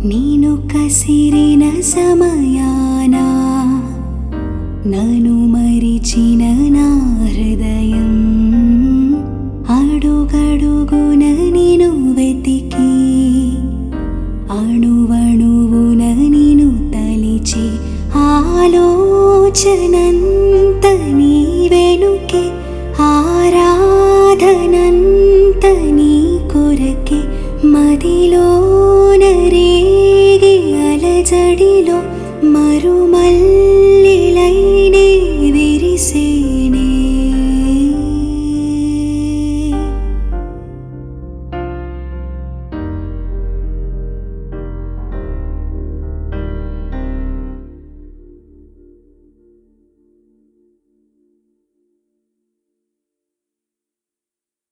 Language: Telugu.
ನೀನು ಕಸಿರಿನ ಸಮಯಾನ నను మరిచిన నా హృదయం అడుగడుగున నిను వెతికి అణువణువున నిను తలిచి ఆలోచనంత నీ వెనుకే ఆరాధనంత నీ కొరకే మదిలోన రేగి అలజడిలో మరుమల్ల